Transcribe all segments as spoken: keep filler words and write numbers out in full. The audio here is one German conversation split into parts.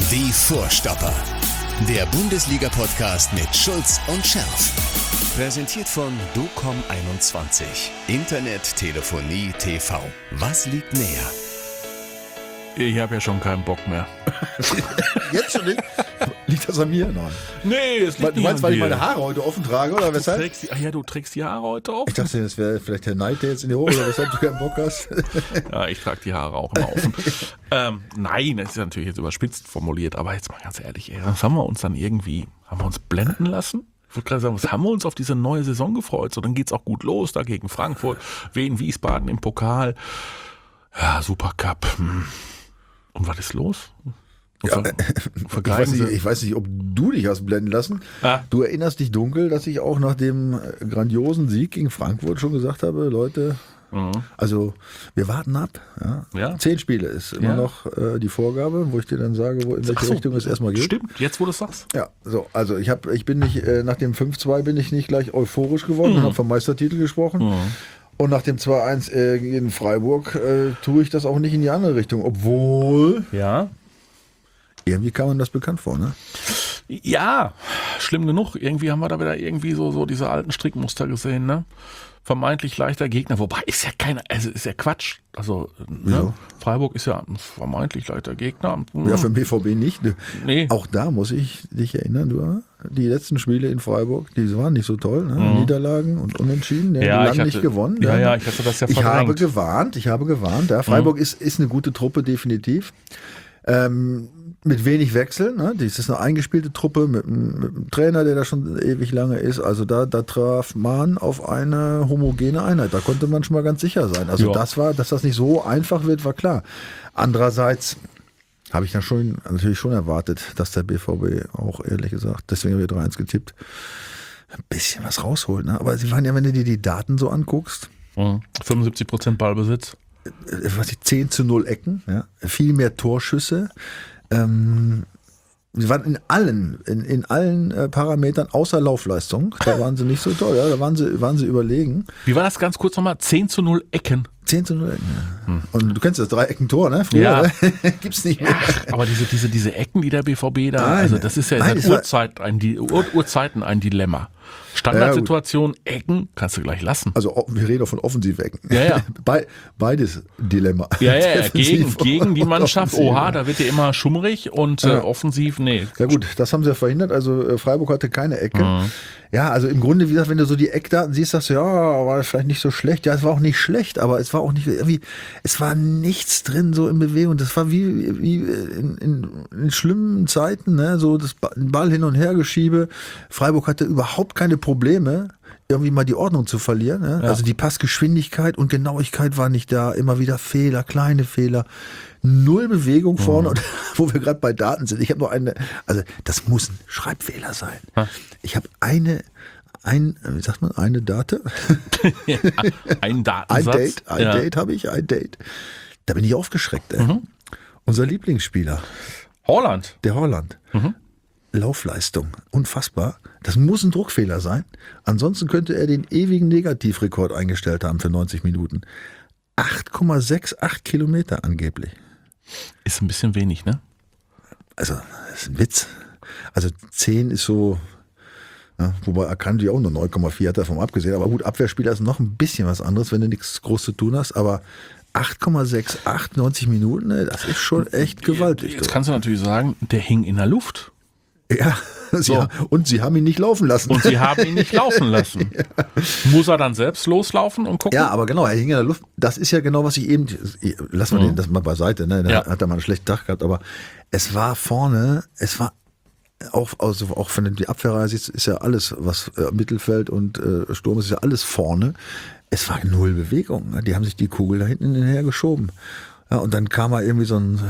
Die Vorstopper. Der Bundesliga-Podcast mit Schulz und Scherf. Präsentiert von docom einundzwanzig. Internet, Telefonie, T V. Was liegt näher? Ich habe ja schon keinen Bock mehr. Jetzt schon nicht? Liegt das an mir? Nein. Nee, es liegt Du nicht meinst, an weil ich dir. meine Haare heute offen trage, oder Du weshalb? trägst die, ach ja, du trägst die Haare heute auf? Ich dachte, das wäre vielleicht der Neid, der jetzt in die Hose, oder weshalb du keinen Bock hast. Ja, ich trage die Haare auch immer offen. ähm, nein, das ist natürlich jetzt überspitzt formuliert, aber jetzt mal ganz ehrlich, ey, was haben wir uns dann irgendwie, haben wir uns blenden lassen? Ich würde gerade sagen, was haben wir uns auf diese neue Saison gefreut? So, dann geht's auch gut los, da gegen Frankfurt, Wien, Wiesbaden im Pokal. Ja, Supercup. Hm. Und was ist los? Ja, Ver- ich, vergleichen weiß nicht, Sie- ich weiß nicht, ob du dich hast blenden lassen. Ah. Du erinnerst dich dunkel, dass ich auch nach dem äh, grandiosen Sieg gegen Frankfurt schon gesagt habe, Leute, also wir warten ab. Ja. Ja. Zehn Spiele ist immer Ja. noch äh, die Vorgabe, wo ich dir dann sage, wo, in welche Ach so, Richtung es erstmal geht. Stimmt, jetzt wo du es sagst. Ja, so, also ich habe, ich bin nicht, äh, nach dem fünf zwei bin ich nicht gleich euphorisch geworden Mhm. und habe vom Meistertitel gesprochen. Und nach dem zwei eins äh, gegen Freiburg äh, tue ich das auch nicht in die andere Richtung, obwohl Ja. irgendwie kam man das bekannt vor, ne? Ja, schlimm genug. Irgendwie haben wir da wieder irgendwie so, so diese alten Strickmuster gesehen, ne? Vermeintlich leichter Gegner, wobei ist ja keiner, also ist ja Quatsch. Also ne? Ja. Freiburg ist ja ein vermeintlich leichter Gegner. Hm. Ja, für den B V B nicht. Ne? Nee. Auch da muss ich dich erinnern, du, die letzten Spiele in Freiburg, die waren nicht so toll, ne? Niederlagen und Unentschieden, die Ja, haben ich lange hatte- nicht gewonnen. ja, ne? ja, ich hatte das ja Ich habe verdrängt. gewarnt, ich habe gewarnt. Ja, Freiburg ist, ist eine gute Truppe, definitiv. Ähm, mit wenig Wechseln, ne? Das ist eine eingespielte Truppe mit, einem- mit einem Trainer, der da schon ewig lange ist. Also da, da traf man auf eine homogene Einheit. Da konnte man schon mal ganz sicher sein. Also Ja. das war, dass das nicht so einfach wird, war klar. Andererseits habe ich dann schon natürlich schon erwartet, dass der B V B auch, ehrlich gesagt, deswegen habe ich drei eins getippt, ein bisschen was rausholt. Ne? Aber sie waren ja, wenn du dir die Daten so anguckst, Mhm. fünfundsiebzig Prozent Ballbesitz. äh, was die zehn zu null Ecken, ja? Viel mehr Torschüsse. Ähm, sie waren in allen, in, in allen äh, Parametern außer Laufleistung. Da waren sie nicht so toll, ja? Da waren sie, waren sie überlegen. Wie war das ganz kurz nochmal? zehn zu null Ecken. zehn zu null Ecken. Ja. Und du kennst das Drei-Ecken-Tor, ne? Früher, Ja. ne? Gibt's nicht mehr. Aber diese, diese, diese Ecken, die der B V B da, Nein. also das ist ja Nein, seit es war- Urzeit ein, Di- Ur, Urzeiten ein Dilemma. Standardsituation, Ecken, kannst du gleich lassen. Also o- wir reden doch von Offensivecken. Ja, ja. Be beides Dilemma. Ja, ja, ja, Defensiv gegen, und gegen die Mannschaft, offensiv. oha, da wird ja immer schummrig und äh, offensiv, nee. Ja gut, das haben sie ja verhindert. Also äh, Freiburg hatte keine Ecke. Mhm. Ja, also im Grunde, wie gesagt, wenn du so die Eckdaten siehst, sagst du, ja, war vielleicht nicht so schlecht. Ja, es war auch nicht schlecht, aber es war auch nicht irgendwie, es war nichts drin so in Bewegung. Das war wie, wie in, in, in schlimmen Zeiten, ne? So das Ba- den Ball hin und her geschiebe. Freiburg hatte überhaupt keine Probleme, irgendwie mal die Ordnung zu verlieren. Ne? Ja. Also die Passgeschwindigkeit und Genauigkeit war nicht da. Immer wieder Fehler, kleine Fehler. Null Bewegung vorne. Und wo wir gerade bei Daten sind. Ich habe noch eine, also das muss ein Schreibfehler sein. Ha. Ich habe eine, ein, wie sagt man, eine Date? Ja, ein Ein Datensatz. Date, ein ja. Date habe ich, ein Date. Da bin ich aufgeschreckt. Ey. Unser Lieblingsspieler, Holland. der Holland. Laufleistung, unfassbar. Das muss ein Druckfehler sein. Ansonsten könnte er den ewigen Negativrekord eingestellt haben für neunzig Minuten. acht Komma sechsundachtzig Kilometer angeblich. Ist ein bisschen wenig, ne? Also, das ist ein Witz. Also zehn ist so, ja, wobei Akanji auch nur neun Komma vier hat davon abgesehen. Aber gut, Abwehrspieler ist noch ein bisschen was anderes, wenn du nichts groß zu tun hast. Aber acht Komma sechsundachtzig, neunzig Minuten, ne, das ist schon echt gewaltig. Jetzt kannst du natürlich sagen, der hing in der Luft. Ja, sie, So. und sie haben ihn nicht laufen lassen. Und sie haben ihn nicht laufen lassen. Muss er dann selbst loslaufen und gucken? Ja, aber genau, er hing in der Luft. Das ist ja genau, was ich eben, lass mal den das mal beiseite, ne? Da Ja. hat er mal einen schlechten Tag gehabt, aber es war vorne, es war auch, also auch wenn du die Abwehrreihe siehst, ist ja alles, was äh, Mittelfeld und äh, Sturm ist, ist ja alles vorne. Es war null Bewegung. Ne? Die haben sich die Kugel da hinten hinterher geschoben. Ja, und dann kam mal irgendwie so ein,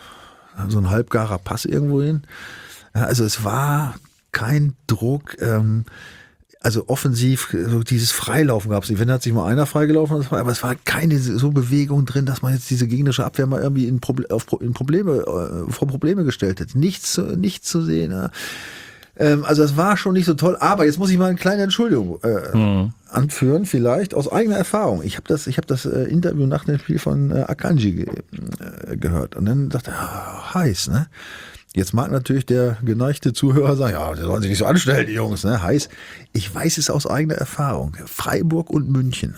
so ein halbgarer Pass irgendwo hin. Ja, also es war kein Druck. Ähm, also offensiv, so dieses Freilaufen gab es nicht. Wenn hat sich mal einer freigelaufen, das war, aber es war keine so Bewegung drin, dass man jetzt diese gegnerische Abwehr mal irgendwie in, Proble- auf, Pro- in Probleme, äh, vor Probleme gestellt hat. Nichts, zu- nichts zu sehen. Ja. Ähm, also es war schon nicht so toll, aber jetzt muss ich mal eine kleine Entschuldigung äh, mhm. anführen, vielleicht aus eigener Erfahrung. Ich habe das, ich habe das äh, Interview nach dem Spiel von äh, Akanji ge äh, gehört und dann dachte ich, ah, heiß, ne? Jetzt mag natürlich der geneigte Zuhörer sagen, ja, die sollen sich nicht so anstellen, die Jungs. Ne? Heißt, ich weiß es aus eigener Erfahrung. Freiburg und München.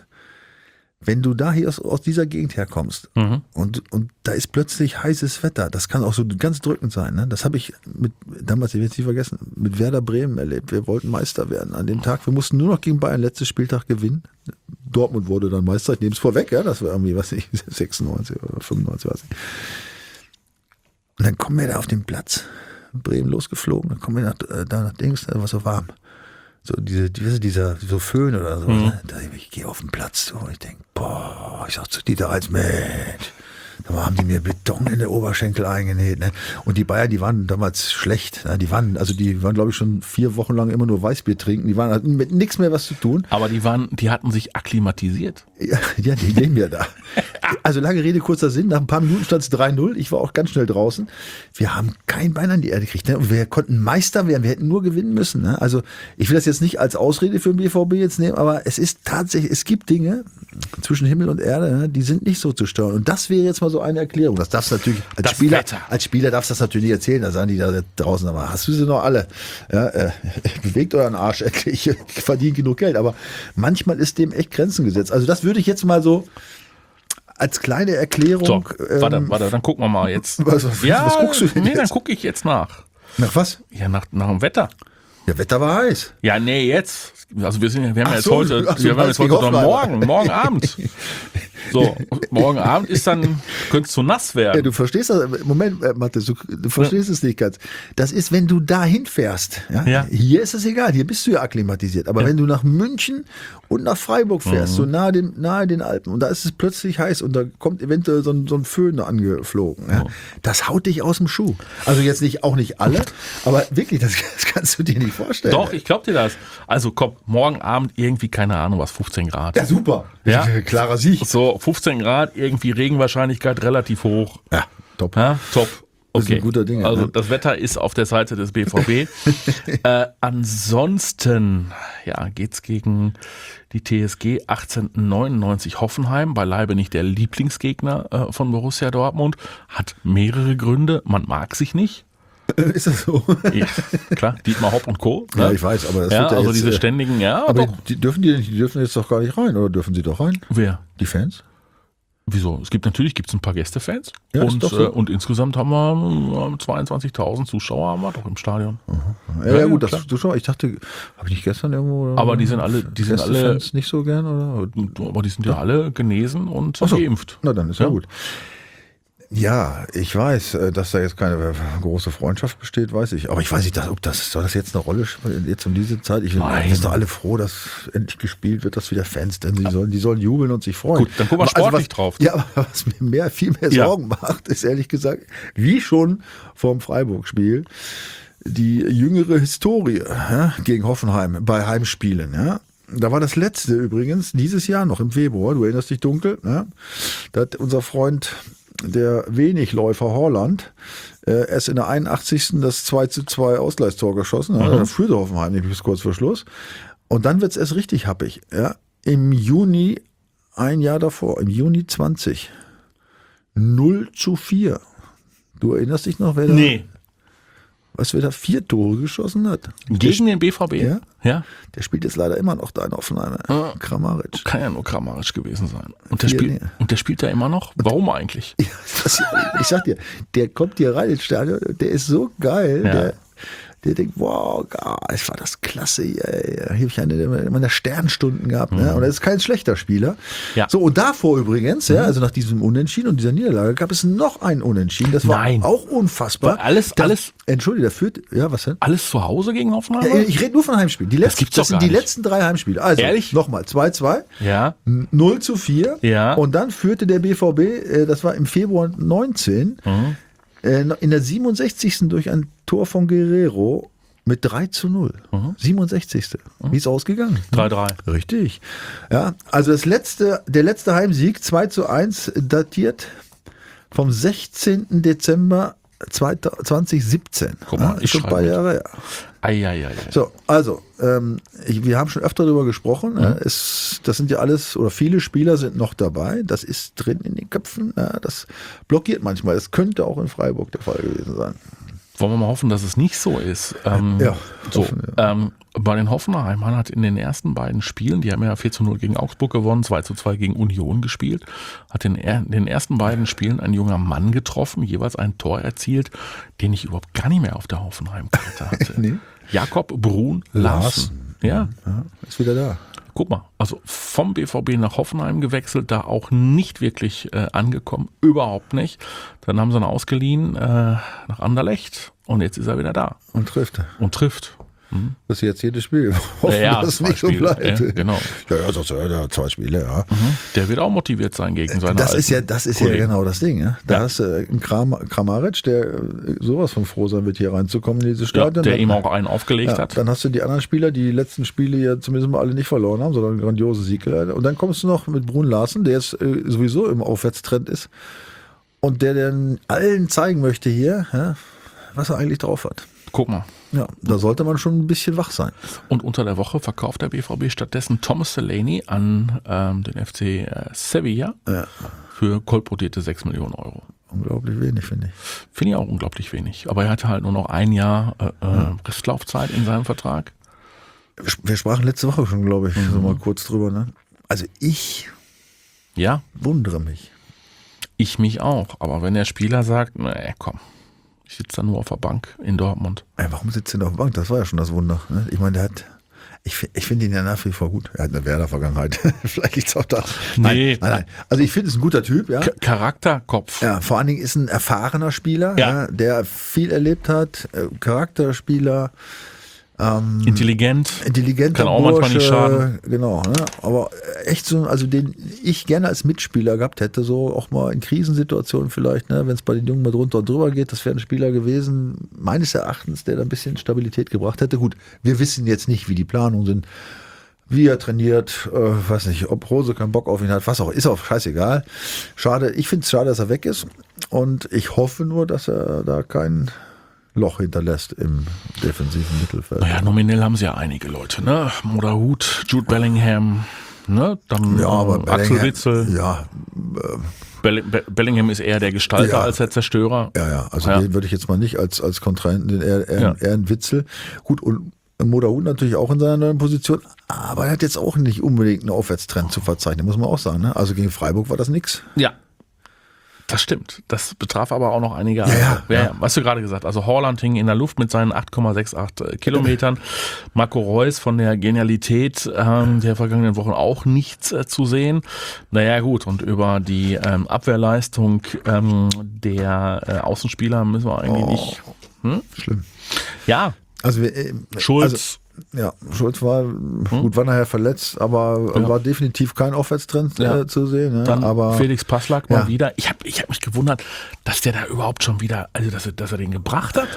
Wenn du da hier aus, aus dieser Gegend herkommst mhm. und, und da ist plötzlich heißes Wetter, das kann auch so ganz drückend sein. Ne? Das habe ich mit, damals, ich werde es nicht vergessen, mit Werder Bremen erlebt. Wir wollten Meister werden an dem Tag. Wir mussten nur noch gegen Bayern letztes Spieltag gewinnen. Dortmund wurde dann Meister. Ich nehme es vorweg, ja, das war irgendwie, was ich, sechsundneunzig oder fünfundneunzig, weiß ich. Und dann kommen wir da auf den Platz. Bremen losgeflogen, dann kommen wir nach, da nach Dings, da war so warm. So diese, diese, dieser, so Föhn oder so. Mhm. Ne? Da, ich gehe auf den Platz so, und ich denke, boah, ich sag zu Dieter als Mensch. Da haben die mir Beton in der Oberschenkel eingenäht. Ne? Und die Bayern, die waren damals schlecht. Ne? Die waren, also die waren, glaube ich, schon vier Wochen lang immer nur Weißbier trinken. Die waren hatten mit nichts mehr was zu tun. Aber die waren, die hatten sich akklimatisiert. Ja, ja, die leben ja da. Also lange Rede, kurzer Sinn. Nach ein paar Minuten stand es drei null. Ich war auch ganz schnell draußen. Wir haben kein Bein an die Erde gekriegt. Ne? Und wir konnten Meister werden. Wir hätten nur gewinnen müssen. Ne? Also ich will das jetzt nicht als Ausrede für den B V B jetzt nehmen, aber es ist tatsächlich, es gibt Dinge zwischen Himmel und Erde, ne? Die sind nicht so zu steuern. Und das wäre jetzt mal so eine Erklärung. Das darfst du natürlich als das Spieler, Wetter. als Spieler darfst du das natürlich nicht erzählen. Da sagen die da draußen, aber hast du sie noch alle? Ja, äh, bewegt euren Arsch endlich. Ich verdiene genug Geld. Aber manchmal ist dem echt Grenzen gesetzt. Also das würde ich jetzt mal so als kleine Erklärung. So, warte, ähm, warte, dann gucken wir mal jetzt. Was, was, ja, was guckst du denn nee, jetzt? dann gucke ich jetzt nach. Nach was? Ja, nach, nach dem Wetter. Ja, Wetter war heiß. Ja, nee, jetzt. Also wir sind ja, wir haben Ach ja jetzt so, heute, ach so, wir haben meinst jetzt heute gegen doch Hoffenheim. morgen, morgen Abend. So, morgen Abend ist dann, könnte es zu nass werden. Ja, du verstehst das. Moment, äh, Mathis, du, du verstehst ja. es nicht ganz. Das ist, wenn du da hinfährst. Ja? Ja. Hier ist es egal, hier bist du ja akklimatisiert. Aber Ja. wenn du nach München und nach Freiburg fährst, Mhm. so nahe, dem, nahe den Alpen, und da ist es plötzlich heiß und da kommt eventuell so ein, so ein Föhn angeflogen. Ja? Das haut dich aus dem Schuh. Also jetzt nicht, auch nicht alle, aber wirklich, das, das kannst du dir nicht vorstellen. Doch, ich glaub dir das. Also komm, morgen Abend irgendwie, keine Ahnung was, fünfzehn Grad. Ja, super. Ja. Klarer Sieg. So, fünfzehn Grad, irgendwie Regenwahrscheinlichkeit relativ hoch. Ja, top. Ja, top. Das ist Okay. ein guter Ding, Also ne? das Wetter ist auf der Seite des B V B. äh, ansonsten ja, geht's gegen die T S G achtzehnhundertneunundneunzig Hoffenheim, beileibe nicht der Lieblingsgegner äh, von Borussia Dortmund. Hat mehrere Gründe. Man mag sich nicht. Ist das so? Ja, klar, Dietmar Hopp und Co. Ne? Ja, ich weiß, aber das ja, wird ja also jetzt, diese äh, ständigen, ja, Aber doch. die dürfen die, die dürfen jetzt doch gar nicht rein, oder dürfen sie doch rein? Wer? Die Fans? Wieso? Es gibt natürlich gibt's ein paar Gästefans Ja, ist und, doch so. äh, und insgesamt haben wir äh, zweiundzwanzigtausend Zuschauer haben wir doch im Stadion. Ja, ja, Ja, gut, klar. das du schon. Ich dachte, habe ich nicht gestern irgendwo. Aber die sind alle, die sind alle, Gästefans nicht so gern, oder? aber die sind ja alle genesen und Ach so. geimpft. Na, dann ist ja, Ja. gut. Ja, ich weiß, äh, dass da jetzt keine große Freundschaft besteht, weiß ich. Aber ich weiß nicht, dass, ob das, soll das jetzt eine Rolle spielen, jetzt um diese Zeit? Ich Nein. wir sind doch alle froh, dass endlich gespielt wird, dass wieder Fans, denn die sollen, die sollen jubeln und sich freuen. Gut, dann gucken wir Aber sportlich was, drauf. Ja, aber was mir mehr, viel mehr Ja. Sorgen macht, ist ehrlich gesagt, wie schon vorm Freiburg-Spiel, die jüngere Historie ja, gegen Hoffenheim bei Heimspielen, ja. Da war das letzte übrigens, dieses Jahr noch im Februar, du erinnerst dich dunkel, ja? Da hat unser Freund, der Wenigläufer Horland, äh, erst in der einundachtzigsten das zwei zu zwei Ausgleichstor geschossen, ja? Da führte Hoffenheim nämlich bis kurz vor Schluss. Und dann wird's erst richtig happig, ja. Im Juni, ein Jahr davor, im Juni zwanzig, null zu vier. Du erinnerst dich noch, wer da, Nee. was wer da vier Tore geschossen hat? Gegen den B V B? Ja. Ja. Der spielt jetzt leider immer noch da in Offenheim. Ah. Kramaric. Kann ja nur Kramaric gewesen sein. Und der, Vier, spielt, nee. und der spielt da immer noch? Warum eigentlich? Ja, das, ich sag dir, der kommt hier rein ins Stadion, der ist so geil, Ja. der, der denkt, wow, es war das klasse, ey. Hier habe ich eine meiner Sternstunden gehabt, ne? Und er ist kein schlechter Spieler. Ja. So, und davor übrigens, ja, also nach diesem Unentschieden und dieser Niederlage gab es noch ein Unentschieden, das war Nein. auch unfassbar. Weil alles- das, alles- Entschuldige, der führt, ja, was denn? Alles zu Hause gegen Hoffenheim? Ja, ich rede nur von Heimspielen. Die letzten, gibt's das doch sind gar die nicht. letzten drei Heimspiele. Also, Ehrlich? nochmal, zwei zwei. Ja. null zu vier. Ja. Und dann führte der B V B, äh, das war im Februar neunzehn, Mhm. äh, in der siebenundsechzigsten durch ein Tor von Guerrero mit drei zu null. Mhm. siebenundsechzigste Wie ist ausgegangen? drei drei. Richtig. Ja, also das letzte, der letzte Heimsieg, zwei zu eins, datiert vom sechzehnten Dezember zweitausendsiebzehn. Guck mal, ja, ich schon ein schreibe paar mit. Jahre, ja. Eieiei. So, also, ähm, ich, wir haben schon öfter darüber gesprochen. Ja, es, das sind ja alles, oder viele Spieler sind noch dabei. Das ist drin in den Köpfen. Ja, das blockiert manchmal. Das könnte auch in Freiburg der Fall gewesen sein. Wollen wir mal hoffen, dass es nicht so ist. Ähm, Ja, so, hoffen, ja. ähm, bei den Hoffenheimern hat in den ersten beiden Spielen, die haben ja vier zu null gegen Augsburg gewonnen, zwei zu zwei gegen Union gespielt, hat in den ersten beiden Spielen ein junger Mann getroffen, jeweils ein Tor erzielt, den ich überhaupt gar nicht mehr auf der Hoffenheim-Karte hatte. Nee. Jakob Brun Larsen. Ja. ja, ist wieder da. Guck mal, also vom B V B nach Hoffenheim gewechselt, da auch nicht wirklich äh, angekommen, überhaupt nicht. Dann haben sie ihn ausgeliehen äh, nach Anderlecht und jetzt ist er wieder da. Und trifft. Und trifft. Mhm. Das ist jetzt jedes Spiel. Hoffen, Ja, ja, dass es zwei nicht so Spiele, bleibt. ja, genau. Ja, ja, das, ja, ja, zwei Spiele, ja. Mhm. Der wird auch motiviert sein gegen seine Das alten ist ja, das ist ja Kollegen. genau das Ding. Ja? Da Ja. hast du äh, einen Kram, Kramaric, der äh, sowas von froh sein wird, hier reinzukommen in dieses Ja, Stadion. der Dann- ihm auch einen aufgelegt ja, hat. Dann hast du die anderen Spieler, die die letzten Spiele ja zumindest mal alle nicht verloren haben, sondern grandiose Siege. Und dann kommst du noch mit Brun Larsen, der jetzt äh, sowieso im Aufwärtstrend ist und der dann allen zeigen möchte hier, ja, was er eigentlich drauf hat. Guck mal. Ja, da sollte man schon ein bisschen wach sein. Und unter der Woche verkauft der B V B stattdessen Thomas Delaney an ähm, den F C äh, Sevilla Ja. für kolportierte sechs Millionen Euro. Unglaublich wenig, finde ich. Finde ich auch unglaublich wenig. Aber er hatte halt nur noch ein Jahr äh, äh, Restlaufzeit in seinem Vertrag. Wir sprachen letzte Woche schon, glaube ich, Mhm. so mal kurz drüber. Ne? Also ich Ja, wundere mich. ich mich auch. Aber wenn der Spieler sagt, nee, komm, ich sitze da nur auf der Bank in Dortmund. Ey, warum sitzt er denn auf der Bank? Das war ja schon das Wunder. Ne? Ich meine, der hat, ich, fi- ich finde ihn ja nach wie vor gut. Er hat eine Werder-Vergangenheit. Vielleicht liegt es auch da. Nee. Nein, nein, nein. Also ich finde, es ist ein guter Typ, ja. K Charakterkopf. Ja, vor allen Dingen ist ein erfahrener Spieler, Ja. ja, der viel erlebt hat, äh, Charakterspieler, ähm, Intelligent. intelligenter Kann auch manchmal Bursche, nicht schaden. Genau, ne? Aber echt so, also den ich gerne als Mitspieler gehabt hätte, so auch mal in Krisensituationen vielleicht, ne, wenn es bei den Jungen mal drunter und drüber geht, das wäre ein Spieler gewesen, meines Erachtens, der da ein bisschen Stabilität gebracht hätte. Gut, wir wissen jetzt nicht, wie die Planungen sind, wie er trainiert, äh, weiß nicht, ob Rose keinen Bock auf ihn hat, was auch, ist auch scheißegal. Schade, ich finde es schade, dass er weg ist und ich hoffe nur, dass er da kein Loch hinterlässt im defensiven Mittelfeld. Naja, nominell haben sie ja einige Leute, ne? Moderhut, Jude Bellingham, ne? Dann Ja, aber ähm, Axel Bellingham- Witsel. Ja, Bell Be Bellingham ist eher der Gestalter Ja. als der Zerstörer. ja, ja. Also Ja. den würde ich jetzt mal nicht als, als Kontrahenten, den eher, eher, Ja. eher ein Witzel. Gut, und Moderhut natürlich auch in seiner neuen Position, aber er hat jetzt auch nicht unbedingt einen Aufwärtstrend zu verzeichnen, muss man auch sagen. Ne? Also gegen Freiburg war das nix. Ja. Das stimmt. Das betraf aber auch noch einige Ja, andere. ja, ja, ja. Was du gerade gesagt. Also Holland hing in der Luft mit seinen acht Komma sechsundachtzig Kilometern. Marco Reus von der Genialität ähm, der vergangenen Wochen auch nichts äh, zu sehen. Naja gut, und über die ähm, Abwehrleistung ähm, der äh, Außenspieler müssen wir eigentlich Oh. nicht. Hm? Schlimm. Ja, Also, wir, äh, Schulz. Also, ja, Schulz war, gut, war nachher verletzt, aber Ja. war definitiv kein Aufwärtstrend Ja. äh, zu sehen. Ne? Dann aber Felix Passlack mal Ja. wieder. Ich habe ich hab mich gewundert, dass der da überhaupt schon wieder, also dass er, dass er den gebracht hat.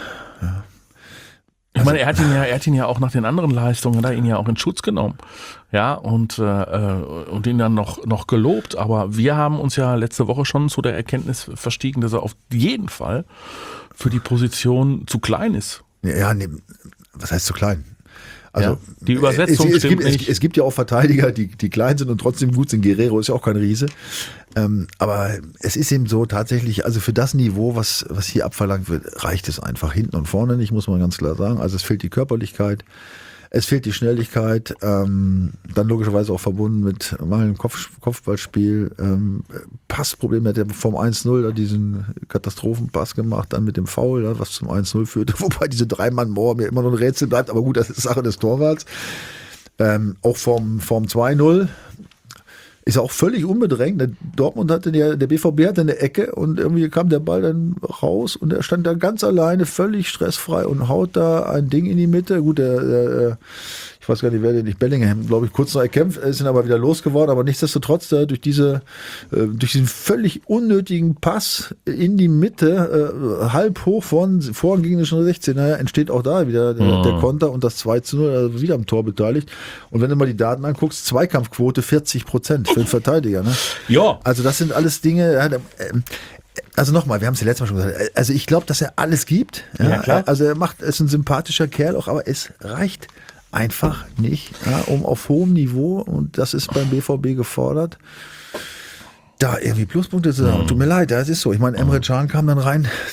Ich meine, er hat ihn ja, er hat ihn ja auch nach den anderen Leistungen, hat er ihn ja auch in Schutz genommen. Ja, und, äh, und ihn dann noch, noch gelobt. Aber wir haben uns ja letzte Woche schon zu der Erkenntnis verstiegen, dass er auf jeden Fall für die Position zu klein ist. ja, nee, was heißt zu klein? Also Ja, die Übersetzung es, es, stimmt gibt, es, nicht. es gibt ja auch Verteidiger, die, die klein sind und trotzdem gut sind. Guerrero ist ja auch kein Riese. Ähm, aber es ist eben so tatsächlich, also für das Niveau, was, was hier abverlangt wird, reicht es einfach hinten und vorne nicht, muss man ganz klar sagen. Also es fehlt die Körperlichkeit, es fehlt die Schnelligkeit, ähm, dann logischerweise auch verbunden mit mangelndem Kopf, Kopfballspiel, ähm, Passproblem, hat er vom eins null da diesen Katastrophenpass gemacht, dann mit dem Foul, ja, was zum eins null führte, wobei diese Drei-Mann-Mauer mir immer noch ein Rätsel bleibt, aber gut, das ist Sache des Torwarts. Ähm, auch vom, vom zwei null ist auch völlig unbedrängt. Der Dortmund hatte, der, der B V B hatte eine Ecke und irgendwie kam der Ball dann raus und er stand da ganz alleine, völlig stressfrei und haut da ein Ding in die Mitte. Gut, der, der ich weiß gar nicht, wer den nicht, Bellingham, glaube ich, kurz noch erkämpft, ist dann aber wieder losgeworden, aber nichtsdestotrotz da durch diese, äh, durch diesen völlig unnötigen Pass in die Mitte, äh, halb hoch von, vorhin ging es schon sechzehn, naja, entsteht auch da wieder der, Mhm. der Konter und das zwei zu null, also wieder am Tor beteiligt. Und wenn du mal die Daten anguckst, Zweikampfquote vierzig Prozent für den Verteidiger, ne? Ja. Also das sind alles Dinge, ja, ähm, also nochmal, wir haben es ja letztes Mal schon gesagt, also ich glaube, dass er alles gibt. Ja, Ja, klar. Also er macht, ist ein sympathischer Kerl auch, aber es reicht einfach nicht, ja, um auf hohem Niveau, und das ist beim B V B gefordert, da irgendwie Pluspunkte zu sagen. Tut mir leid, das ist so. Ich meine, Emre Can kam dann rein,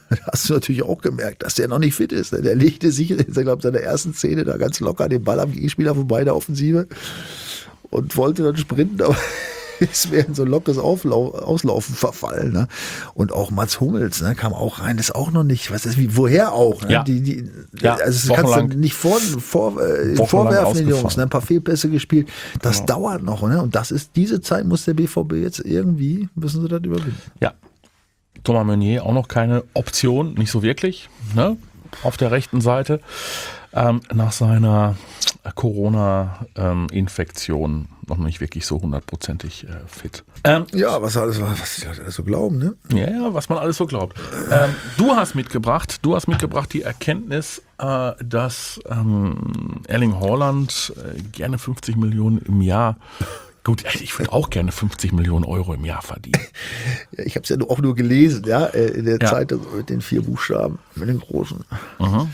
hast du natürlich auch gemerkt, dass der noch nicht fit ist. Der legte sich, ich glaube, in seiner ersten Szene da ganz locker den Ball am Gegenspieler vorbei in der Offensive und wollte dann sprinten, aber ist mir in so ein lockeres Auflau- Auslaufen verfallen. Ne? Und auch Mats Hummels, ne, kam auch rein, ist auch noch nicht, was ist wie, woher auch? Ne? Ja. Die, die, Ja, also das kannst du nicht vor, vor, äh, vorwerfen den Jungs, ne? Ein paar Fehlpässe gespielt. Das Genau. dauert noch. Ne? Und das ist, diese Zeit muss der B V B jetzt irgendwie, müssen sie das überwinden. Ja. Thomas Meunier auch noch keine Option, nicht so wirklich, ne? Auf der rechten Seite. Ähm, nach seiner Corona-Infektion noch nicht wirklich so hundertprozentig äh, fit. Ähm, Ja, was alles, was die Leute alles so glauben, ne? ja, ja, was man alles so glaubt. Ähm, du hast mitgebracht, du hast mitgebracht die Erkenntnis, äh, dass ähm, Erling Haaland äh, gerne fünfzig Millionen im Jahr, gut, ich würde auch gerne fünfzig Millionen Euro im Jahr verdienen. Ja, ich habe es ja auch nur gelesen, ja, äh, in der Ja. Zeitung mit den vier Buchstaben, mit den großen. Mhm.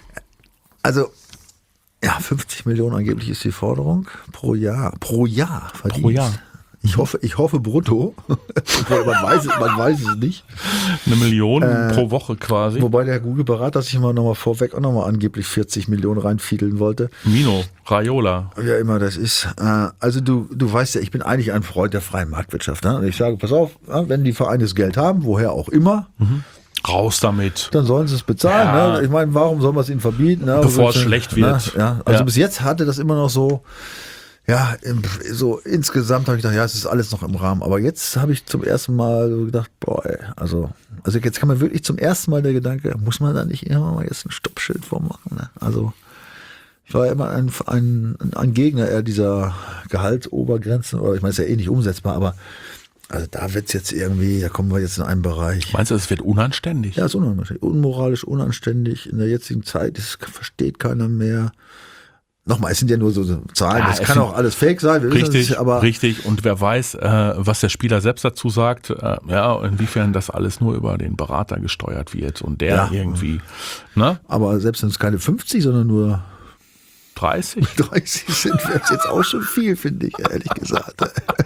Also, ja, fünfzig Millionen angeblich ist die Forderung pro Jahr. Pro Jahr verdient. Pro Jahr. Ich hoffe, ich hoffe brutto. Obwohl, man weiß es, man weiß es nicht. Eine Million pro Woche quasi. Wobei der gute Berater sich mal nochmal vorweg auch nochmal angeblich vierzig Millionen reinfiedeln wollte. Mino, Raiola. Ja, immer das ist. Äh, also du, du weißt ja, ich bin eigentlich ein Freund der freien Marktwirtschaft. Ne? Und ich sage, pass auf, ja, wenn die Vereine das Geld haben, woher auch immer, Raus damit. dann sollen sie es bezahlen. Ja. Ne? Ich meine, warum soll man es ihnen verbieten? Ne? Bevor es Ne? schlecht wird. Ja, also Ja. bis jetzt hatte das immer noch so, ja, im- so insgesamt habe ich gedacht, ja, es ist alles noch im Rahmen. Aber jetzt habe ich zum ersten Mal so gedacht, boah, ey, also, also jetzt kann man wirklich zum ersten Mal der Gedanke, muss man da nicht immer mal jetzt ein Stoppschild vormachen? Ne? Also ich war ja immer ein, ein, ein Gegner eher dieser Gehaltsobergrenzen, oder ich meine, es ist ja eh nicht umsetzbar, aber also da wird es jetzt irgendwie, da kommen wir jetzt in einen Bereich. Meinst du, es wird unanständig? Ja, ist unanständig. Unmoralisch, unanständig. In der jetzigen Zeit, das versteht keiner mehr. Nochmal, es sind ja nur so so Zahlen, Ja, das es kann sind- auch alles fake sein. Wir wissen Richtig, es, aber richtig. Und wer weiß, äh, was der Spieler selbst dazu sagt, äh, ja, inwiefern das alles nur über den Berater gesteuert wird und der Ja. irgendwie, ne, aber selbst wenn es keine fünfzig, sondern nur dreißig. dreißig sind, wäre es jetzt auch schon viel, finde ich, ehrlich gesagt.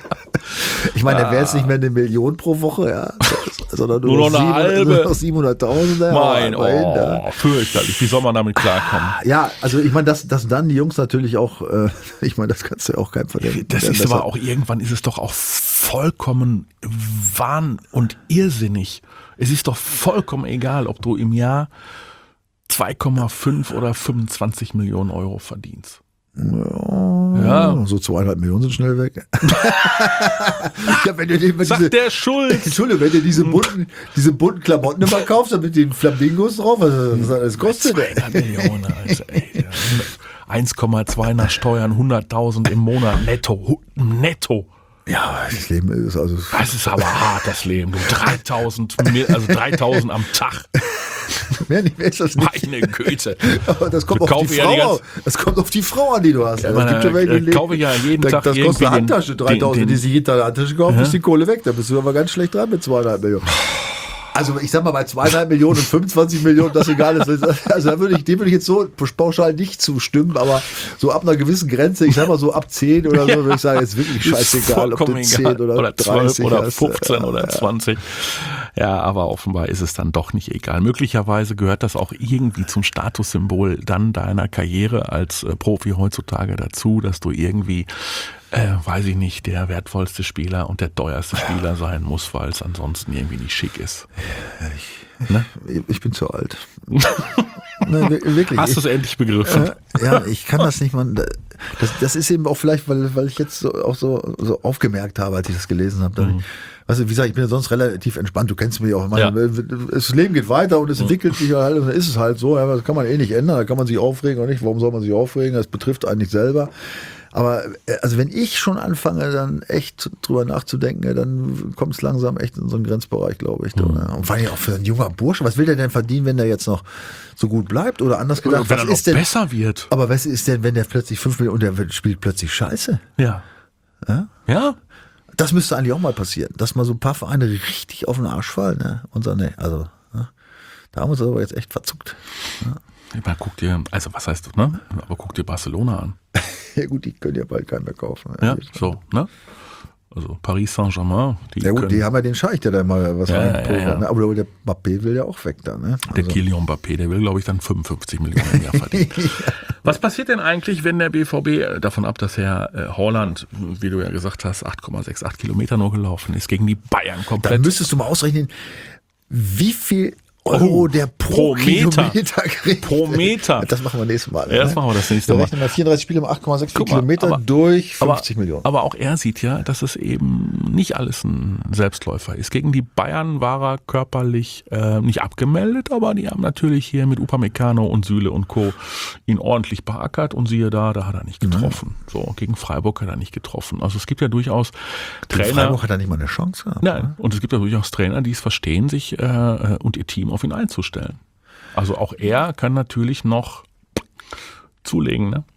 Ich meine, da wäre jetzt nicht mehr eine Million pro Woche, ja, sondern nur, Nur noch eine sieben- halbe. nur noch siebenhunderttausend. ja, Mein, aber immerhin, ja. oh, fürchterlich. Wie soll man damit klarkommen? Ja, also ich meine, dass, dass dann die Jungs natürlich auch, äh, ich meine, das kannst du ja auch keinem verdenken. Das Ja, ist das aber hat- auch, irgendwann ist es doch auch vollkommen wahn und irrsinnig. Es ist doch vollkommen egal, ob du im Jahr zwei Komma fünf oder fünfundzwanzig Millionen Euro verdienst. Ja, so zweieinhalb Millionen sind schnell weg. Ja, wenn du dir immer Sagt diese, der Schulz. Entschuldigung, wenn du diese bunten, diese bunten Klamotten immer kaufst, dann mit den Flamingos drauf, was, was das kostet. zweihundert Millionen, also, ey, eins Komma zwei nach Steuern, hunderttausend im Monat netto. Hu- Netto. Ja, das Leben ist also. Das ist aber hart, das Leben. Du, dreitausend, Mi- also dreitausend am Tag. Mehr nicht, mehr ist das nicht. Meine Güte. Aber das kommt Ich auf die kaufe ja Frau. die ganze- an. Das kommt auf die Frau an, die du hast. Ja, Es meine, gibt schon welche, äh, die kaufe ich ja jeden da, Tag Das kostet eine irgendwie Handtasche, den- dreitausend, den- die sich hinter der Handtasche kauft, ist die Kohle weg. Da bist du aber ganz schlecht dran mit zweieinhalb Millionen. Also ich sag mal, bei zweieinhalb Millionen und fünfundzwanzig Millionen, das egal ist. Also da würde ich, dem würde ich jetzt so pauschal nicht zustimmen, aber so ab einer gewissen Grenze, ich sag mal so ab zehn oder so, würde ich sagen, ist wirklich scheißegal, ob du vollkommen zehn egal. oder, oder zwölf dreißig oder hast. fünfzehn Ja, oder ja. zwanzig. Ja, aber offenbar ist es dann doch nicht egal. Möglicherweise gehört das auch irgendwie zum Statussymbol dann deiner Karriere als äh, Profi heutzutage dazu, dass du irgendwie, äh, weiß ich nicht, der wertvollste Spieler und der teuerste Spieler sein muss, weil es ansonsten irgendwie nicht schick ist. Ne? Ich bin zu alt. Nein, wir- wirklich. Hast du es endlich begriffen? Äh, ja, ich kann das nicht, man. Das, das ist eben auch vielleicht, weil, weil ich jetzt so, auch so, so aufgemerkt habe, als ich das gelesen habe. Dann, weißt du, wie gesagt, ich bin ja sonst relativ entspannt. Du kennst mich auch. Ich meine, Ja. Das Leben geht weiter und es entwickelt sich halt, und dann ist es halt so. Ja, das kann man eh nicht ändern. Da kann man sich aufregen oder nicht. Warum soll man sich aufregen? Das betrifft einen nicht selber. Aber äh, also wenn ich schon anfange, dann echt drüber nachzudenken, dann kommt es langsam echt in so einen Grenzbereich, glaube ich. Mhm. Und vor allem auch für einen junger Bursche, was will der denn verdienen, wenn der jetzt noch so gut bleibt? Oder anders gedacht, Wenn was er noch ist denn besser wird. aber was ist denn, wenn der plötzlich fünf Millionen und der wird- spielt plötzlich Scheiße? Ja. Ja? Ja? Das müsste eigentlich auch mal passieren, dass mal so ein paar Vereine richtig auf den Arsch fallen. Ne? Und sagen, nee, also, ne? Da haben wir uns aber jetzt echt verzuckt. Ich meine, guck dir, also was heißt, ne? Aber guck dir Barcelona an. Ja gut, die können ja bald keinen mehr kaufen. Ja, so, ne? Also Paris Saint-Germain. Die Ja gut, können, die haben ja den Scheich, der da mal was Ja, reinpulvert, ja, ja. ne? Aber der Mbappé will ja auch weg da. Ne? der Also- Kylian Mbappé, der will, glaube ich, dann fünfundfünfzig Millionen im Jahr verdienen. Was passiert denn eigentlich, wenn der B V B, äh, davon ab, dass Herr äh, Haaland, wie du ja gesagt hast, acht Komma sechsundachtzig Kilometer nur gelaufen ist, gegen die Bayern Dann komplett. müsstest du mal ausrechnen, wie viel Euro Oh, der pro, pro Meter. Kilometer kriegt. Pro Meter. Das machen wir nächstes Mal. Ja, das machen wir das nächste Mal. Wir rechnen mal vierunddreißig Spiele mal acht Komma sechs Guck mal, Kilometer aber- durch fünfzig aber, Millionen. Aber auch er sieht ja, dass es eben nicht alles ein Selbstläufer ist. Gegen die Bayern war er körperlich äh, nicht abgemeldet, aber die haben natürlich hier mit Upamecano und Süle und Co. ihn ordentlich beackert und siehe da, da hat er nicht getroffen. So, gegen Freiburg hat er nicht getroffen. Also es gibt ja durchaus Gegen Trainer. Freiburg hat er nicht mal eine Chance gehabt. Nein, und es gibt ja durchaus Trainer, die es verstehen, sich äh, und ihr Team auf ihn einzustellen. Also auch er kann natürlich noch zulegen, ne?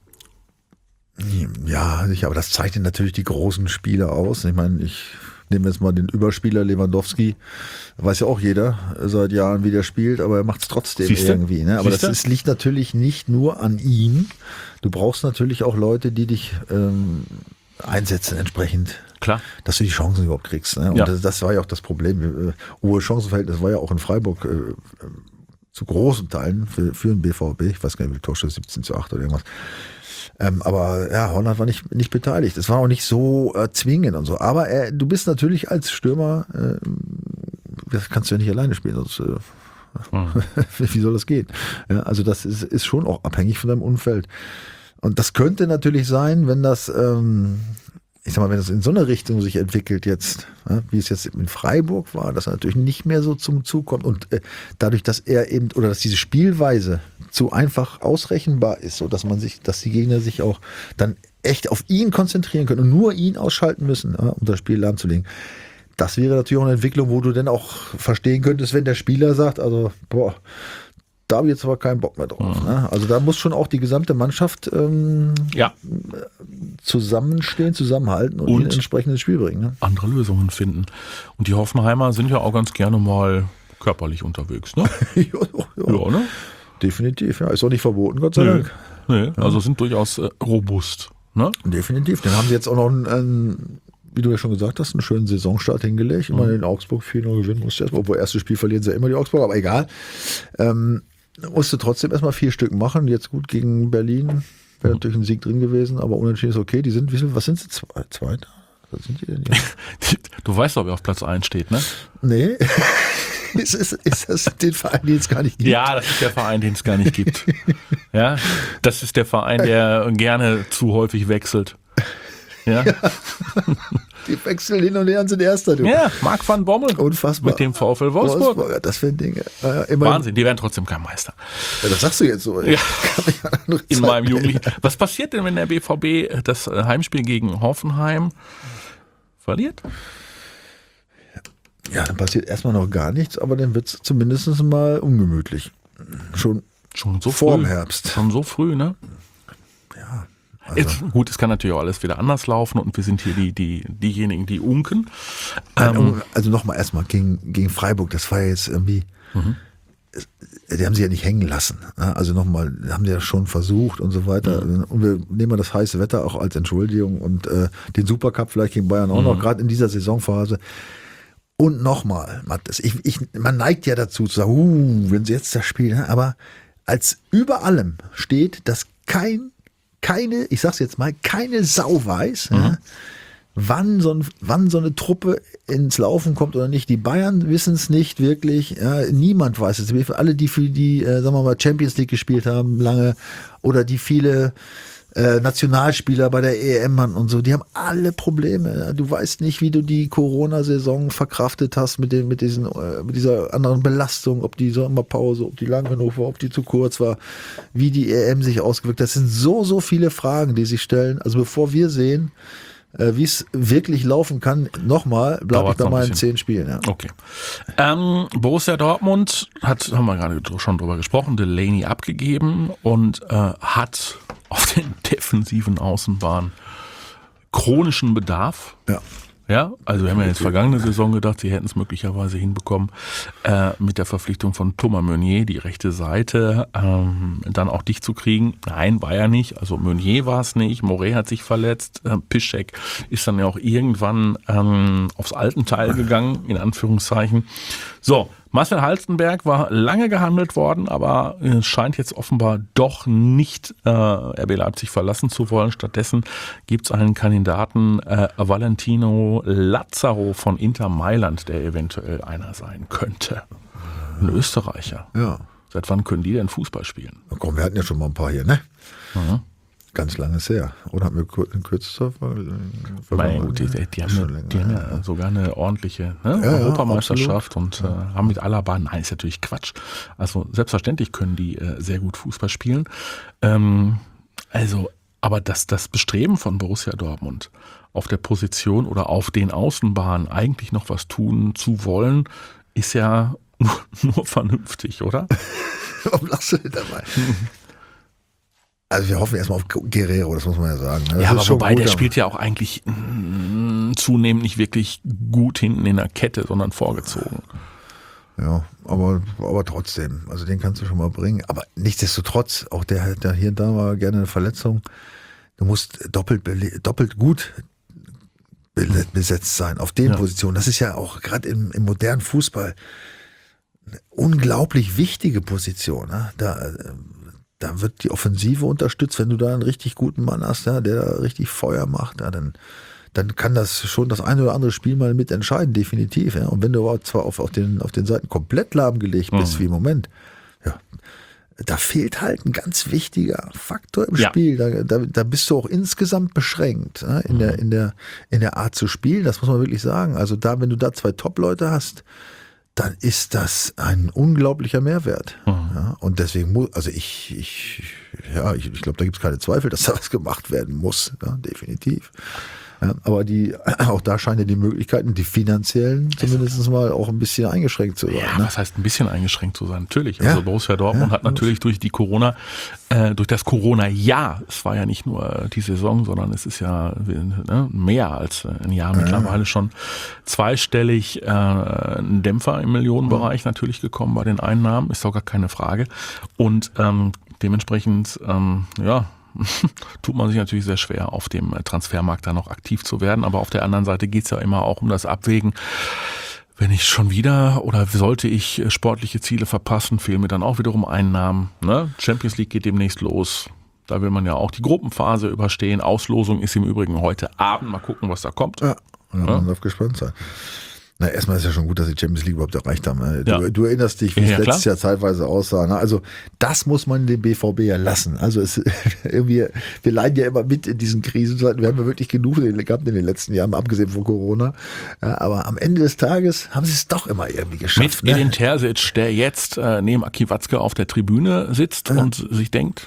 Ja, sicher, aber das zeichnet natürlich die großen Spieler aus. Ich meine, ich nehme jetzt mal den Überspieler Lewandowski. Weiß ja auch jeder seit Jahren, wie der spielt, aber er macht es trotzdem Siehste? irgendwie. Ne? Aber Siehste? das ist, liegt natürlich nicht nur an ihm. Du brauchst natürlich auch Leute, die dich ähm, einsetzen entsprechend. Klar. Dass du die Chancen überhaupt kriegst. Ne? Und Ja. das, das war ja auch das Problem. Äh, Hohe Chancenverhältnis war ja auch in Freiburg äh, zu großen Teilen für, für den B V B. Ich weiß gar nicht, wie viel Torschüsse, siebzehn zu acht oder irgendwas. Ähm, aber ja, Holland war nicht, nicht beteiligt. Es war auch nicht so äh, zwingend und so. Aber äh, du bist natürlich als Stürmer, äh, das kannst du ja nicht alleine spielen, sonst äh, Mhm. wie soll das gehen? Ja, also das ist, ist schon auch abhängig von deinem Umfeld. Und das könnte natürlich sein, wenn das, ähm, ich sag mal, wenn das in so eine Richtung sich entwickelt jetzt, ja, wie es jetzt in Freiburg war, dass er natürlich nicht mehr so zum Zug kommt und äh, dadurch, dass er eben, oder dass diese Spielweise zu einfach ausrechenbar ist, so dass man sich, dass die Gegner sich auch dann echt auf ihn konzentrieren können und nur ihn ausschalten müssen, ja, um das Spiel lahmzulegen. Das wäre natürlich auch eine Entwicklung, wo du dann auch verstehen könntest, wenn der Spieler sagt, also, boah, da habe ich jetzt aber keinen Bock mehr drauf. Mhm. Ne? Also da muss schon auch die gesamte Mannschaft ähm, Ja, zusammenstehen, zusammenhalten und, Und? ihn entsprechend ins Spiel bringen. Ne? andere Lösungen finden. Und die Hoffenheimer sind ja auch ganz gerne mal körperlich unterwegs, ne? ja, ja. Ja, ne? Definitiv, ja. Ist auch nicht verboten, Gott sei Nee. Dank. Nee, also sind durchaus äh, robust, ne? Definitiv. Dann haben sie jetzt auch noch einen, einen, wie du ja schon gesagt hast, einen schönen Saisonstart hingelegt. Ich meine, in Augsburg vier null gewinnen musste erstmal, obwohl erstes Spiel verlieren sie ja immer die Augsburg, aber egal. Ähm, musste trotzdem erstmal vier Stück machen. Jetzt gut gegen Berlin. Wäre natürlich ein Sieg drin gewesen, aber unentschieden ist okay. Die sind, wie viel, was sind sie? Zwei, Zweiter? Was sind die denn jetzt? Du weißt doch, wer auf Platz eins steht, ne? Nee. ist, ist, ist das den Verein, den es gar nicht gibt? Ja, das ist der Verein, den es gar nicht gibt. Ja, das ist der Verein, der gerne zu häufig wechselt. Ja, ja. Die wechseln hin und her und sind Erster, du. Marc van Bommel Unfassbar. mit dem VfL Wolfsburg. Wolfsburg, das für ein Ding. Ja, immer, Wahnsinn, die werden trotzdem kein Meister. Ja, das sagst du jetzt so. Ja. Kann mich an andere In Zeiten meinem Jugendlichen. erinnern. Was passiert denn, wenn der B V B das Heimspiel gegen Hoffenheim verliert? Ja, dann passiert erstmal noch gar nichts, aber dann wird es zumindest mal ungemütlich. Schon Schon so vor dem früh. Herbst. Schon so früh, ne? Ja. Jetzt, gut, es kann natürlich auch alles wieder anders laufen und wir sind hier die, die, diejenigen, die unken. Ähm, also nochmal erstmal gegen, gegen Freiburg, das war ja jetzt irgendwie, Mhm. es- die haben sie ja nicht hängen lassen. Ne? Also nochmal, haben sie ja schon versucht und so weiter. Mhm. Und wir nehmen mal das heiße Wetter auch als Entschuldigung und äh, den Supercup vielleicht gegen Bayern auch Mhm. noch, gerade in dieser Saisonphase. Und nochmal, Matthias, ich, ich, man neigt ja dazu zu sagen, uh, wenn sie jetzt das Spiel, ne? Aber als über allem steht, dass kein, keine, ich sag's jetzt mal, keine Sau weiß, Mhm. ja, wann, so ein, wann so eine Truppe ins Laufen kommt oder nicht. Die Bayern wissen es nicht wirklich, ja, niemand weiß es. Für alle, die für die, äh, sagen wir mal, Champions League gespielt haben, lange, oder die viele äh, Nationalspieler bei der E M hatten und so, die haben alle Probleme. Ja. Du weißt nicht, wie du die Corona-Saison verkraftet hast mit, den, mit, diesen, äh, mit dieser anderen Belastung, ob die Sommerpause, ob die lang genug war, ob die zu kurz war, wie die E M sich ausgewirkt hat. Das sind so, so viele Fragen, die sich stellen. Also bevor wir sehen, äh, wie es wirklich laufen kann, nochmal, bleibe ich Dauert's da noch ein mal in bisschen. zehn Spielen. Ja. Okay. Ähm, Borussia Dortmund hat, haben wir gerade schon drüber gesprochen, Delaney abgegeben und äh, hat auf den defensiven Außenbahnen chronischen Bedarf. Ja. Ja, also wir haben ja jetzt vergangene Saison gedacht, sie hätten es möglicherweise hinbekommen äh, mit der Verpflichtung von Thomas Meunier, die rechte Seite, ähm, dann auch dicht zu kriegen. Nein, war ja nicht. Also Meunier war es nicht, Morey hat sich verletzt, äh, Piszczek ist dann ja auch irgendwann ähm, aufs Altenteil gegangen, in Anführungszeichen. So, Marcel Halstenberg war lange gehandelt worden, aber es scheint jetzt offenbar doch nicht äh, R B Leipzig verlassen zu wollen. Stattdessen gibt es einen Kandidaten, äh, Valentino Lazaro von Inter Mailand, der eventuell einer sein könnte. Ein Österreicher. Ja. Seit wann können die denn Fußball spielen? Na komm, wir hatten ja schon mal ein paar hier, ne? Mhm. Ganz lange ist her. Oder haben wir in kürzester Meine gut, die, die, haben, ja, die haben ja sogar eine ordentliche ne, ja, Europameisterschaft ja, und äh, haben mit Alaba, nein, ist natürlich Quatsch. Also selbstverständlich können die äh, sehr gut Fußball spielen. Ähm, also, aber das, das Bestreben von Borussia Dortmund auf der Position oder auf den Außenbahnen eigentlich noch was tun zu wollen, ist ja nur, nur vernünftig, oder? Warum lachst du denn dabei? Also wir hoffen erstmal auf Guerrero, das muss man ja sagen. Das ja, aber schon wobei, gut, der aber spielt ja auch eigentlich mh, zunehmend nicht wirklich gut hinten in der Kette, sondern vorgezogen. Ja, aber, aber trotzdem, also den kannst du schon mal bringen. Aber nichtsdestotrotz, auch der, der hier und da war gerne eine Verletzung. Du musst doppelt, doppelt gut besetzt sein auf den Ja. Positionen. Das ist ja auch gerade im, im modernen Fußball eine unglaublich wichtige Position. Ne? Da Da wird die Offensive unterstützt, wenn du da einen richtig guten Mann hast, ja, der da richtig Feuer macht, ja, dann, dann kann das schon das eine oder andere Spiel mal mitentscheiden, definitiv. Ja. Und wenn du aber zwar auf, auf, den, auf den Seiten komplett lahmgelegt bist, Mhm. wie im Moment, ja, da fehlt halt ein ganz wichtiger Faktor im Ja. Spiel. Da, da, da bist du auch insgesamt beschränkt, ja, in, der, in, der, in der Art zu spielen, das muss man wirklich sagen. Also da, wenn du da zwei Top-Leute hast, dann ist das ein unglaublicher Mehrwert. Mhm. Ja, und deswegen muss, also ich, ich, ja, ich, ich glaube, da gibt es keine Zweifel, dass da was gemacht werden muss, ja, definitiv. Ja, aber die, auch da scheinen ja die Möglichkeiten, die finanziellen zumindest mal auch ein bisschen eingeschränkt zu sein. Ja, Ne? was heißt ein bisschen eingeschränkt zu sein? Natürlich. Ja. Also Borussia Dortmund Ja, hat natürlich durch die Corona, äh, durch das Corona-Jahr, es war ja nicht nur die Saison, sondern es ist ja ne, mehr als ein Jahr mittlerweile schon zweistellig äh, ein Dämpfer im Millionenbereich natürlich gekommen bei den Einnahmen, ist doch gar keine Frage. Und ähm, dementsprechend, ähm, ja, tut man sich natürlich sehr schwer, auf dem Transfermarkt da noch aktiv zu werden. Aber auf der anderen Seite geht es ja immer auch um das Abwägen. Wenn ich schon wieder oder sollte ich sportliche Ziele verpassen, fehlen mir dann auch wiederum Einnahmen. Ne? Champions League geht demnächst los. Da will man ja auch die Gruppenphase überstehen. Auslosung ist im Übrigen heute Abend. Mal gucken, was da kommt. Ja, und man darf gespannt sein. Na, erstmal ist ja schon gut, dass die Champions League überhaupt erreicht haben. Du, Ja. du erinnerst dich, wie es Ja, klar. letztes Jahr zeitweise aussah. Ne? Also das muss man dem B V B ja lassen. Also es, irgendwie, wir leiden ja immer mit in diesen Krisenzeiten. Wir haben ja wirklich genug gehabt in den letzten Jahren, abgesehen von Corona. Ja, aber am Ende des Tages haben sie es doch immer irgendwie geschafft. Mit Ne? Edin Terzic, der jetzt äh, neben Aki Watzke auf der Tribüne sitzt Ja. und sich denkt,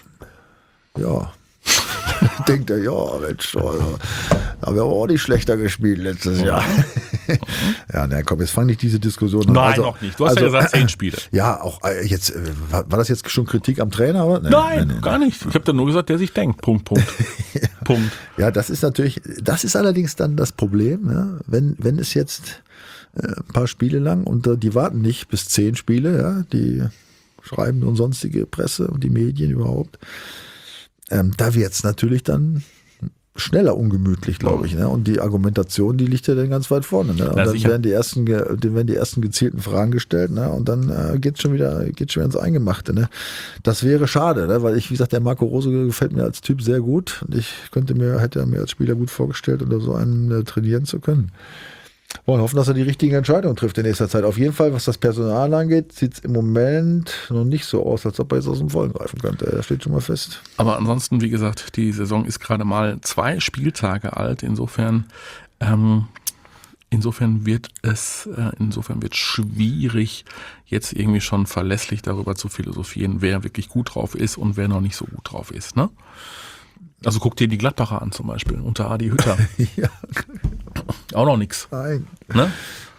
Ja. Denkt er, ja, Mensch, also, da haben wir aber auch nicht schlechter gespielt letztes Jahr. Ja, na komm, jetzt fang nicht diese Diskussion an. nein, Also- noch nicht. Du hast also, ja gesagt, zehn Spiele. Ja, auch äh, jetzt, äh, war, war das jetzt schon Kritik am Trainer? Oder? Nee, Nein, nee, nee. gar nicht. Ich habe da nur gesagt, der sich denkt. Punkt, Punkt. Punkt. Ja, das ist natürlich, das ist allerdings dann das Problem, ja, wenn, wenn es jetzt äh, ein paar Spiele lang und äh, die warten nicht bis zehn Spiele, ja, die schreiben und sonstige Presse und die Medien überhaupt. Ähm, da wird es natürlich dann schneller ungemütlich, glaube ich. Ne? Und die Argumentation, die liegt ja dann ganz weit vorne. Ne? Und Na, dann sicher. werden die ersten, ge- dann werden die ersten gezielten Fragen gestellt, ne? Und dann äh, geht schon wieder, geht schon wieder ins Eingemachte. Ne? Das wäre schade, ne? Weil ich, wie gesagt, der Marco Rose gefällt mir als Typ sehr gut. Und ich könnte mir, hätte er mir als Spieler gut vorgestellt, unter so einen äh, trainieren zu können. Wollen hoffen, dass er die richtigen Entscheidungen trifft in nächster Zeit. Auf jeden Fall, was das Personal angeht, sieht es im Moment noch nicht so aus, als ob er jetzt aus dem Vollen greifen könnte. Das steht schon mal fest. Aber ansonsten, wie gesagt, die Saison ist gerade mal zwei Spieltage alt. Insofern, ähm, insofern wird es, äh, insofern wird schwierig, jetzt irgendwie schon verlässlich darüber zu philosophieren, wer wirklich gut drauf ist und wer noch nicht so gut drauf ist. Ne? Also guck dir die Gladbacher an zum Beispiel, unter Adi Hütter. Ja, Auch noch nix. nein. Ne?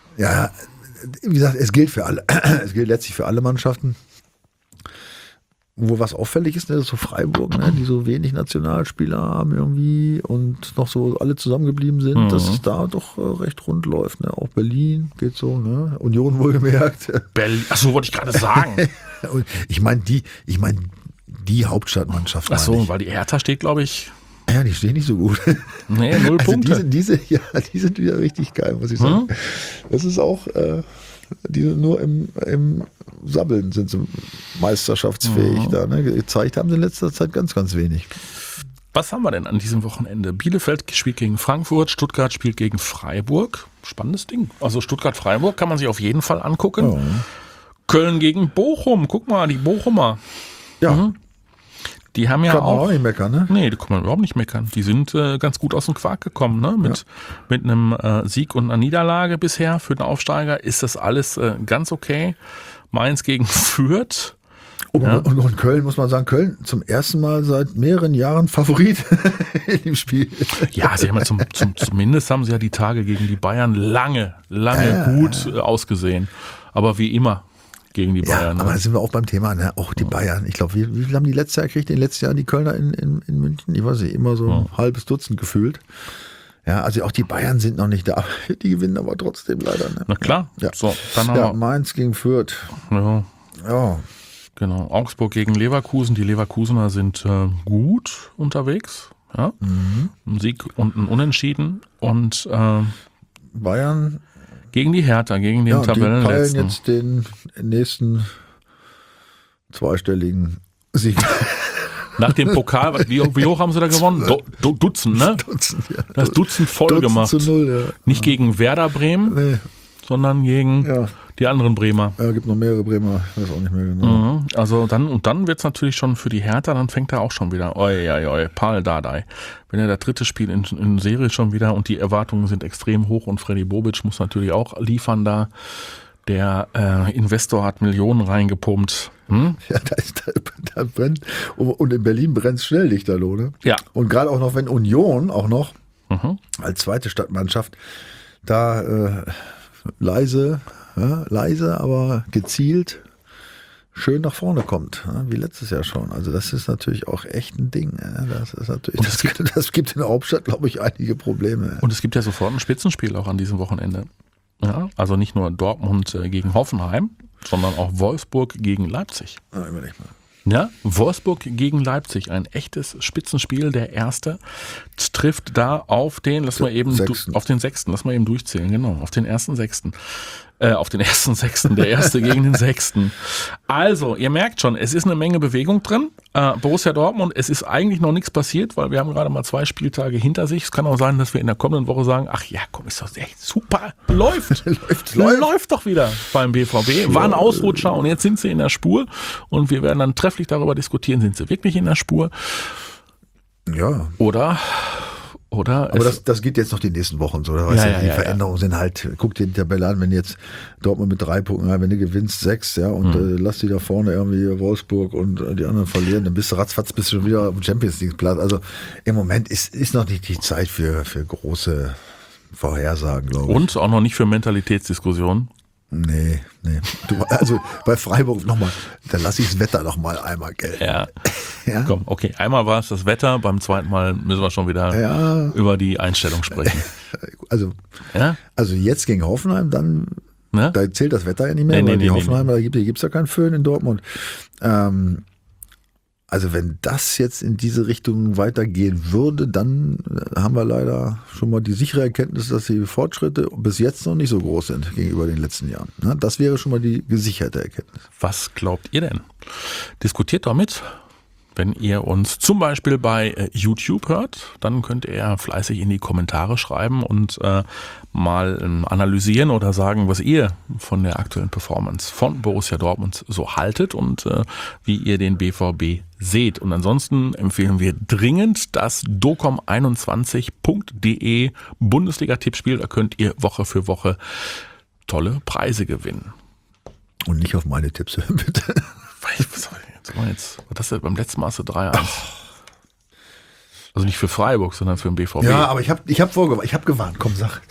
Ja, wie gesagt, es gilt für alle. Es gilt letztlich für alle Mannschaften. wo was auffällig ist, ne, das ist so Freiburg, ne, die so wenig Nationalspieler haben irgendwie und noch so alle zusammengeblieben sind, Mhm. dass es da doch äh, recht rund läuft. Ne? Auch Berlin geht so, ne? Union wohlgemerkt. Berlin. Achso, wollte ich gerade sagen. Und ich meine die, ich meine die Hauptstadtmannschaft. meine Achso, ich. weil die Hertha steht, glaube ich, Ja, die stehen nicht so gut. nee, null Also Punkte. diese, diese, ja, die sind wieder richtig geil, muss ich sagen. Hm? Das ist auch, äh, die sind nur im, im Sabbeln sind sie meisterschaftsfähig Mhm. da. Ne? Gezeigt haben sie in letzter Zeit ganz, ganz wenig. Was haben wir denn an diesem Wochenende? Bielefeld spielt gegen Frankfurt, Stuttgart spielt gegen Freiburg. Spannendes Ding. Also Stuttgart-Freiburg kann man sich auf jeden Fall angucken. Ja. Köln gegen Bochum. Guck mal, die Bochumer. Ja, Mhm. Die haben ja kann man auch... auch nicht meckern, ne? Nee, die kann man überhaupt nicht meckern. Die sind äh, ganz gut aus dem Quark gekommen, ne? Mit, mit einem äh, Sieg und einer Niederlage bisher für den Aufsteiger ist das alles äh, ganz okay. Mainz gegen Fürth. Und, Ja. und, und Köln, muss man sagen, Köln zum ersten Mal seit mehreren Jahren Favorit in dem Spiel. Ja, sie haben ja zum, zum, zumindest haben sie ja die Tage gegen die Bayern lange, lange Ja. gut äh, ausgesehen. Aber wie immer gegen die Ja, Bayern. aber da Ne? sind wir auch beim Thema, ne? Auch die Bayern. Ich glaube, wie, wie viel haben die letztes Jahr gekriegt? In den letzten Jahren die Kölner in, in, in München? Ich weiß nicht, immer so ein halbes Dutzend gefühlt. Ja, also auch die Bayern sind noch nicht da. Die gewinnen aber trotzdem leider. Ne? Na klar. Ja. So, dann haben Ja, wir, Mainz gegen Fürth. ja, Ja, genau, Augsburg gegen Leverkusen. Die Leverkusener sind äh, gut unterwegs. Ja? Mhm. Ein Sieg und ein Unentschieden. Und äh, Bayern. gegen die Hertha, gegen den Ja, und die peilen Tabellenletzten. jetzt den nächsten zweistelligen Sieg. Nach dem Pokal, was- wie, wie hoch haben sie da gewonnen? Du, du, Dutzend, ne? Dutzend, ja. Das Dutzend voll Dutzend gemacht. zu null, ja. Nicht gegen Werder Bremen, Nee, sondern gegen ja. die anderen Bremer. Ja, gibt noch mehrere Bremer, ich weiß auch nicht mehr genau. Mhm. Also dann, und dann wird's natürlich schon für die Hertha, dann fängt er auch schon wieder, oi, oi, oi, Paul Dardai. Wenn er der dritte Spiel in, in Serie schon wieder und die Erwartungen sind extrem hoch und Freddy Bobic muss natürlich auch liefern da. Der äh, Investor hat Millionen reingepumpt. Hm? Ja, da, ist, da, da brennt, und in Berlin brennt es schnell lichterloh, ne? Ja. Und gerade auch noch, wenn Union auch noch Mhm. als zweite Stadtmannschaft da äh, leise, ja, leise, aber gezielt schön nach vorne kommt, ja, wie letztes Jahr schon. Also das ist natürlich auch echt ein Ding. Ja. Das ist natürlich, Und das, es gibt, das gibt in der Hauptstadt, glaube ich, einige Probleme. Ja. Und es gibt ja sofort ein Spitzenspiel auch an diesem Wochenende. Ja, also nicht nur Dortmund äh, gegen Hoffenheim, sondern auch Wolfsburg gegen Leipzig. Ja, überleg mal. Ja, Wolfsburg gegen Leipzig, ein echtes Spitzenspiel. Der erste trifft da auf den, lass mal eben, du, Sechsten. auf den sechsten, lass mal eben durchzählen, genau, auf den ersten sechsten. Äh, auf den ersten sechsten, der erste gegen den sechsten. Also, ihr merkt schon, es ist eine Menge Bewegung drin. Äh, Borussia Dortmund, es ist eigentlich noch nichts passiert, weil wir haben gerade mal zwei Spieltage hinter sich. Es kann auch sein, dass wir in der kommenden Woche sagen, ach ja, komm, ist doch echt super, läuft. läuft, läuft. läuft. doch wieder beim B V B. War ein Ausrutscher und jetzt sind sie in der Spur und wir werden dann trefflich darüber diskutieren, sind sie wirklich in der Spur Ja, oder oder aber es- das, das geht jetzt noch die nächsten Wochen so. Da weißt Ja, du, ja, die ja, Veränderungen sind halt, guck dir die Tabelle an, wenn jetzt Dortmund mit drei Punkten, wenn du gewinnst sechs, ja, und Hm. äh, lass die da vorne irgendwie Wolfsburg und äh, die anderen verlieren, dann bist du ratzfatz bist du schon wieder auf dem Champions League Platz. Also im Moment ist, ist noch nicht die Zeit für, für große Vorhersagen, glaube ich. und auch noch nicht für Mentalitätsdiskussionen. Nee, nee. Du, also bei Freiburg nochmal, dann lass ich das Wetter noch mal einmal gelten. Ja. Ja? Komm, okay, einmal war es das Wetter, beim zweiten Mal müssen wir schon wieder Ja. über die Einstellung sprechen. Also, Ja? also jetzt gegen Hoffenheim, dann Ne? da zählt das Wetter ja nicht mehr, Nee, nee, weil nee, die nee, Hoffenheimer, da gibt es ja keinen Föhn in Dortmund. Ähm, also wenn das jetzt in diese Richtung weitergehen würde, dann äh, haben wir leider schon mal die sichere Erkenntnis, dass die Fortschritte bis jetzt noch nicht so groß sind gegenüber den letzten Jahren. Ne? Das wäre schon mal die gesicherte Erkenntnis. Was glaubt ihr denn? Diskutiert doch mit. Wenn ihr uns zum Beispiel bei äh, YouTube hört, dann könnt ihr fleißig in die Kommentare schreiben und äh, mal ähm, analysieren oder sagen, was ihr von der aktuellen Performance von Borussia Dortmund so haltet und äh, wie ihr den B V B seht. Und ansonsten empfehlen wir dringend das docom einundzwanzig punkt de Bundesliga-Tippspiel. Da könnt ihr Woche für Woche tolle Preise gewinnen. Und nicht auf meine Tipps hören, bitte. Was soll ich jetzt mal jetzt? Das ist beim letzten Mal hast du drei eins. Also nicht für Freiburg, sondern für den B V B. Ja, aber ich habe ich hab vorgewarnt, ich habe gewarnt, komm, sag.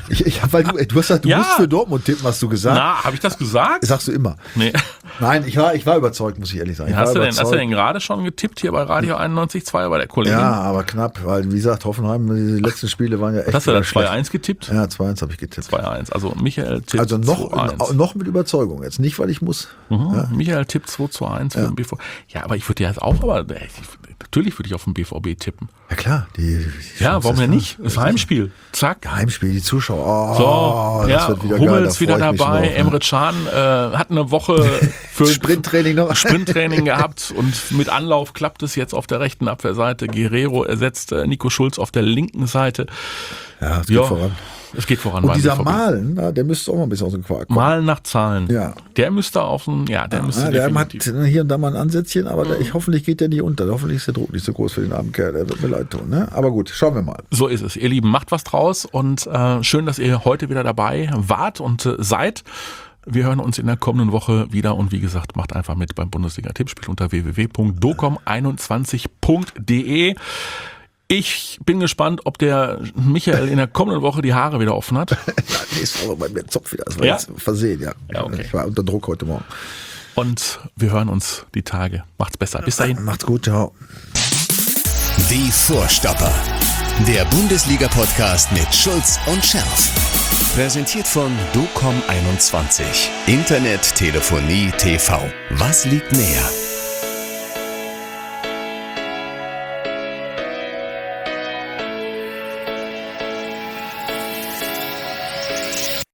Ich, ich, weil du, ey, du hast gesagt, du Ja. musst für Dortmund tippen, hast du gesagt. Na, habe ich das gesagt? Das sagst du immer. Nee. Nein, ich war, ich war überzeugt, muss ich ehrlich sagen. Ich Hast war du, denn, überzeugt. hast du denn gerade schon getippt hier bei Radio einundneunzig Komma zwei bei der Kollegin? Ja, aber knapp, weil wie gesagt, Hoffenheim, die letzten Spiele waren ja echt. Hast du dann wieder schlecht. zwei eins getippt? Ja, zwei eins habe ich getippt. zwei eins. Also Michael tippt Also noch, zwei eins. noch mit Überzeugung jetzt. Nicht, weil ich muss. Mhm. Ja. Michael tippt zwei zu eins für den B V B. Ja, aber ich würde ja jetzt auch, aber ey, natürlich würde ich auf den B V B tippen. Ja klar. Die, die Ja, Chance warum ist denn da. nicht? Das ist Heimspiel. Zack. Heimspiel, die Zuschauer. Oh, So, das ja, wird wieder Hummels geil. Da wieder freu ich mich dabei. drauf, ne? Emre Can äh, hat eine Woche für Sprinttraining noch. Sprinttraining gehabt und mit Anlauf klappt es jetzt auf der rechten Abwehrseite. Guerrero ersetzt äh, Nico Schulz auf der linken Seite. Ja, es geht Ja, voran. es geht voran. Und beim dieser B V B. Malen, na, der müsste auch mal ein bisschen aus dem Quark kommen. Malen nach Zahlen. Ja. Der müsste auf dem, ja, der müsste Ja, der hat definitiv. hier und da mal ein Ansätzchen, aber der, ich, hoffentlich geht der nicht unter. Hoffentlich ist der Druck nicht so groß für den armen Kerl. Der wird mir leid tun. Ne? Aber gut, schauen wir mal. So ist es. Ihr Lieben, macht was draus und äh, schön, dass ihr heute wieder dabei wart und äh, seid. Wir hören uns in der kommenden Woche wieder und wie gesagt, macht einfach mit beim Bundesliga-Tippspiel unter w w w punkt docom einundzwanzig punkt de. Ich bin gespannt, ob der Michael in der kommenden Woche die Haare wieder offen hat. Ja, nächste Woche bei mir Zopf wieder. Das war Ja? jetzt versehen, ja. Ja, okay. Ich war unter Druck heute Morgen. Und wir hören uns die Tage. Macht's besser. Bis dahin. Macht's gut, ciao. Die Vorstopper. Der Bundesliga-Podcast mit Schulz und Scherf. Präsentiert von docom einundzwanzig. Internet, Telefonie, T V. Was liegt näher?